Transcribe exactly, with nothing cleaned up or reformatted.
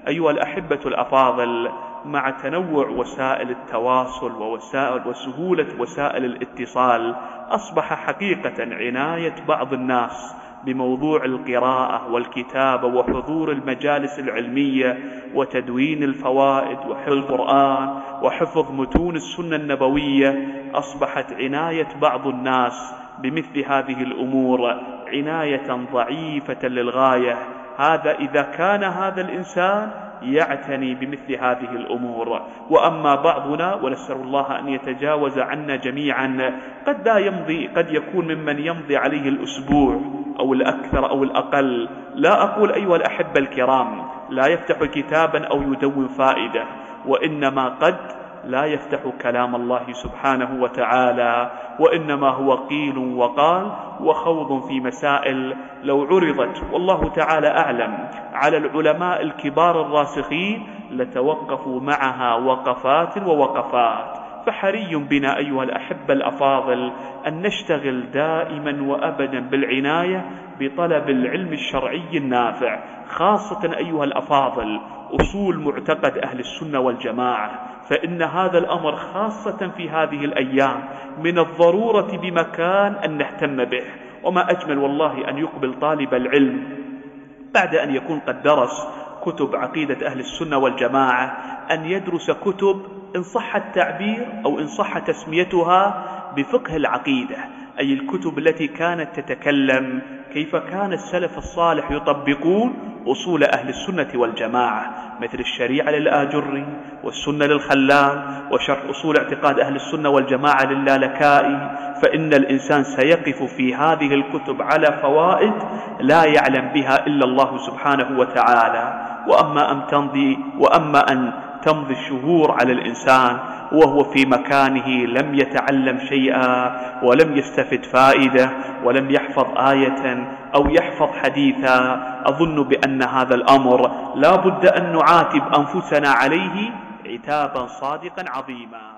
أيها الأحبة الأفاضل، مع تنوع وسائل التواصل ووسائل وسهولة وسائل الاتصال، أصبح حقيقة عناية بعض الناس بموضوع القراءة والكتابة وحضور المجالس العلمية وتدوين الفوائد وحفظ القرآن وحفظ متون السنة النبوية، أصبحت عناية بعض الناس بمثل هذه الأمور عناية ضعيفة للغاية. هذا إذا كان هذا الإنسان يعتني بمثل هذه الأمور. وأما بعضنا، ونسأل الله أن يتجاوز عنا جميعا، قد لا يمضي قد يكون ممن يمضي عليه الأسبوع أو الأكثر أو الأقل، لا أقول أيها الأحبة الكرام لا يفتح كتابا أو يدون فائدة، وإنما قد لا يفتح كلام الله سبحانه وتعالى، وإنما هو قيل وقال وخوض في مسائل لو عرضت والله تعالى أعلم على العلماء الكبار الراسخين لتوقفوا معها وقفات ووقفات. فحري بنا أيها الأحبة الأفاضل أن نشتغل دائما وأبدا بالعناية بطلب العلم الشرعي النافع، خاصة أيها الأفاضل أصول معتقد أهل السنة والجماعة، فإن هذا الأمر خاصة في هذه الأيام من الضرورة بمكان أن نهتم به. وما أجمل والله أن يقبل طالب العلم بعد أن يكون قد درس كتب عقيدة أهل السنة والجماعة أن يدرس كتب إن صح التعبير أو إن صح تسميتها بفقه العقيدة، أي الكتب التي كانت تتكلم كيف كان السلف الصالح يطبقون أصول أهل السنة والجماعة، مثل الشريعة للآجري والسنة للخلال وشرح أصول اعتقاد أهل السنة والجماعة للالكائي. فإن الإنسان سيقف في هذه الكتب على فوائد لا يعلم بها إلا الله سبحانه وتعالى. وأما أن تمضي وأما أن تمضي الشهور على الإنسان وهو في مكانه لم يتعلم شيئا ولم يستفد فائدة ولم يحفظ آية أو يحفظ حديثا، أظن بأن هذا الأمر لا بد أن نعاتب أنفسنا عليه عتابا صادقا عظيما.